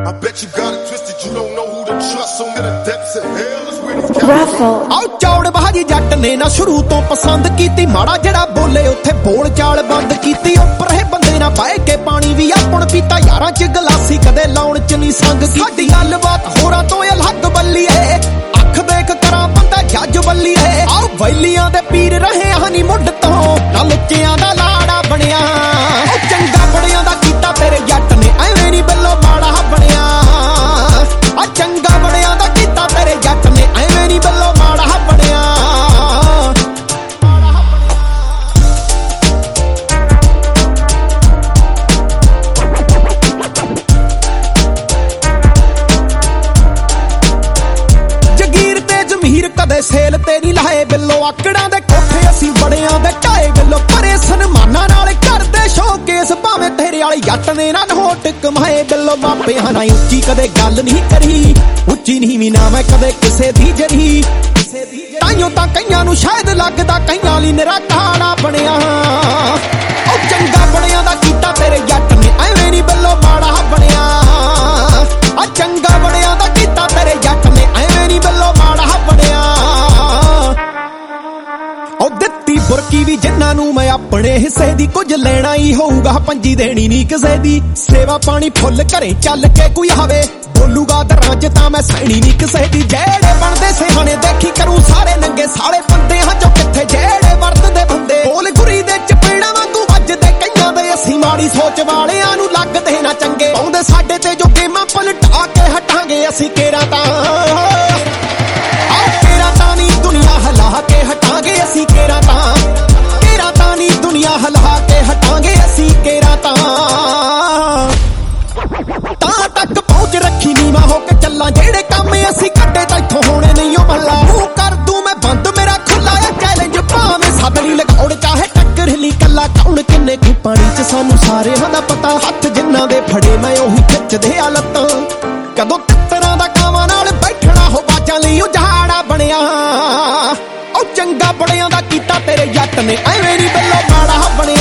I bet you got it twisted, you don't know who to trust. So near the depths of hell is where these cats ਆਓ ਚੌੜ ਬਾਜੀ ਜੱਟ ਨੇ ਨਾ ਸ਼ੁਰੂ ਤੋਂ ਪਸੰਦ ਕੀਤੀ, ਮਾੜਾ ਜਿਹੜਾ ਬੋਲੇ ਉੱਥੇ ਬੋਲ ਚਾਲ ਬੰਦ ਕੀਤੀ। ਉੱਪਰ ਇਹ ਬੰਦੇ ਨਾ ਪਾਏ ਕੇ ਪਾਣੀ ਵੀ ਆਪਣ ਪੀਤਾ, ਯਾਰਾਂ ਚ ਗਲਾਸੀ ਕਦੇ ਲਾਉਣ ਚ ਨਹੀਂ ਸੰਗ। ਸਾਡੀ ਗੱਲਬਾਤ ਹੋਰਾਂ ਤੋਂ ਅਲੱਗ ਬੱਲੀਏ, ਅੱਖ ਦੇਖ ਕਰਾਂ ਬੰਦਾ ਜੱਜ ਬੱਲੀਏ। ਆਓ ਵੈਲੀਆਂ ਦੇ ਪੀਰ ਰਹੇ ਹਨੀ ਮੁੱਢ ਤੋਂ, ਨਾ ਲੁੱਚਿਆਂ ਦਾ ਲਾੜਾ ਬਣਿਆ। ਚੰਗਾ ਬੜਿਆਂ ਦਾ ਕੀਤਾ ਤੇਰੇ ਜੱਟ ਨੇ, ਐਵੇਂ ਨਹੀਂ ਬਿੱਲੋ ਮਾੜਾ ਬਣਿਆ। ਆ ਚੰਗਾ ਬੜਿਆਂ ਦਾ ਕੀਤਾ ਤੇਰੇ ਜੱਟ ਨੇ, ਐਵੇਂ ਨਹੀਂ ਬਿੱਲੋ ਮਾੜਾ ਬਣਿਆ। ਜਗੀਰ ਤੇ ਜ਼ਮੀਰ ਕਦੇ ਸੇਲ ਤੇ ਨਹੀਂ ਲਾਏ ਬਿੱਲੋ, ਆਕੜਾਂ ਦੇ ਕੋਠੇ ਅਸੀਂ ਬੜਿਆਂ ਦੇ ਢਾਏ ਬਿੱਲੋ। ਪਰੇ ਸਨਮਾਨਾਂ ਨਾਲ ਕਰਦੇ ਸ਼ੋਕੇਸ, ਭਾਵੇਂ ਤੇਰੇ ਵਾਲੀ ਜੱਟ ਨੇ ਨਾ ਨੋਟ ਕਮਾਏ ਬਿੱਲੋ। ਮਾਪਿਆਂ ਨਾਲ ਉੱਚੀ ਕਦੇ ਗੱਲ ਨਹੀਂ ਕਰੀ, ਉੱਚੀ ਨਹੀਂ ਵੀ ਨਾ ਮੈਂ ਕਦੇ ਕਿਸੇ ਦੀ ਜਰੀ। ਤਾਈਓ ਤਾਂ ਕਈਆਂ ਨੂੰ ਸ਼ਾਇਦ ਲੱਗਦਾ ਕਈਆਂ ਲਈ ਨਿਰਾ ਕਾੜਾ ਬਣਿਆ। ਉਹ ਚੰਗਾ ਬਣਿਆਂ ਦਾ ਕੀਤਾ ਤੇਰੇ ਜੱਟ ਨੇ, ਐਵੇਂ ਨਹੀਂ ਬਿੱਲੋ ਮਾੜਾ ਬਣਿਆ। ਆ ਚੰਗਾ ਬਣਿਆਂ ਦਾ ਕੀਤਾ ਤੇਰੇ ਜੱਟ ਨੇ, ਐਵੇਂ ਨਹੀਂ ਬਿੱਲੋ ਮਾੜਾ ਬਣਿਆ। ਉਹ ਦਿੱਤੀ ਬੁਰਕੀ ਵੀ ਜਿਨ੍ਹਾਂ ਨੂੰ ਮੈਂ ਆਪਣੇ ਹਿੱਸੇ ਦੀ, ਕੁਝ ਲੈਣਾ ਹੀ ਹੋਊਗਾ ਪੰਜੀ ਦੇਣੀ ਨਹੀਂ ਕਿਸੇ ਦੀ। ਸੇਵਾ ਪਾਣੀ ਫੁੱਲ ਘਰੇ ਚੱਲ ਕੇ ਕੋਈ ਆਵੇ, ਬੋਲੂਗਾ ਦਰਾਂ ਚ ਤਾਂ ਮੈਂ ਸੈਣੀ ਨਹੀਂ ਕਿਸੇ ਦੀ। ਜਿਹੜੇ ਬਣਦੇ ਸਿਹਾਣੇ ਦੇਖੀ ਕਰੂ ਸਾਰੇ ਨੰਗੇ, ਸਾਲੇ ਬੰਦੇ ਹਾਂ ਜੋ ਕਿੱਥੇ ਜਿਹੜੇ ਵਰਤਦੇ ਬੰਦੇ। ਬੋਲ ਗੁਰੀ ਦੇ ਚਪੇੜਾਂ ਵਾਂਗੂ ਵੱਜਦੇ ਕਈਆਂ ਦੇ, ਅਸੀਂ ਮਾੜੀ ਸੋਚ ਵਾਲਿਆਂ ਨੂੰ ਲੱਗਦੇ ਨਾ ਚੰਗੇ। ਪਾਉਂਦੇ ਸਾਡੇ ਤੇ ਜੋ ਗੇਮਾਂ ਪਲਟਾ ਕੇ ਹਟਾਂਗੇ ਅਸੀਂ ਕੇਰਾਂ ਤਾਂ। ਕੇਰਾਂ ਤਾਂ ਨਹੀਂ ਦੁਨੀਆ ਹਿਲਾ ਕੇ ਹਟਾਂਗੇ ਅਸੀਂ ਕੇਰਾਂ ਤਾਂ। ਕੇਰਾਂ ਤਾਂ ਨਹੀਂ ਦੁਨੀਆ ਹਿਲਾ ਕੇ ਹਟਾਂਗੇ ਅਸੀਂ ਕੇਰਾਂ ਤਾਂ। ਤਾਂ ਤੱਕ ਪਹੁੰਚ ਰੱਖੀ ਨੀਵਾਂ ਹੋ ਕੇ ਚੱਲਾਂ, ਜਿਹੜੇ ਕੰਮ ਅਸੀਂ ਕੱਢੇ ਤਾਂ ਇੱਥੋਂ ਹੋਣੇ ਨਹੀਂ ਉਹ ਮੱਲਾ। ਮੂੰਹ ਕਰ ਦੂੰ ਮੈਂ ਬੰਦ ਮੇਰਾ ਖੁੱਲਾ ਆ ਚੈਲੰਜ, ਭਾਵੇਂ ਸਦਲੀ ਲਗਾਉਣ ਚਾਹੇ ਟੱਕਰ ਹਿੱਲੀ ਕੱਲਾ। ਕੌਣ ਕਿੰਨੇ ਕੁ ਪਾਣੀ ਚ ਸਾਨੂੰ ਸਾਰਿਆਂ ਦਾ ਪਤਾ, ਹੱਥ ਜਿੰਨਾਂ ਦੇ ਫੜੇ ਮੈਂ ਉਹੀ ਖਿੱਚਦੇ ਆ ਲੱਤਾਂ। ਕਦੋਂ ਤਿੱਤਰਾਂ ਦਾ ਕਾਵਾਂ ਨਾਲ ਬੈਠਣਾ ਹੋ ਬਾਜਾਂ ਲਈ ਉਜਾੜਾ ਬਣਿਆ। ਉਹ ਚੰਗਾ ਬੜਿਆਂ ਦਾ ਕੀਤਾ ਤੇਰੇ ਜੱਟ ਨੇ, ਐਵੇਂ ਨਹੀਂ ਬਿੱਲੋ ਮਾੜਾ ਬਣਿਆ।